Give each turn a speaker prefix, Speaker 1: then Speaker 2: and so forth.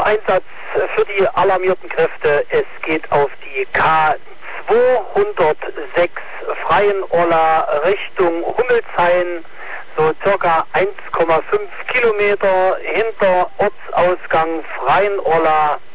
Speaker 1: Einsatz für die alarmierten Kräfte. Es geht auf die K206 Freienurla Richtung Hummelshain, so circa 1,5 Kilometer hinter Ortsausgang Freienurla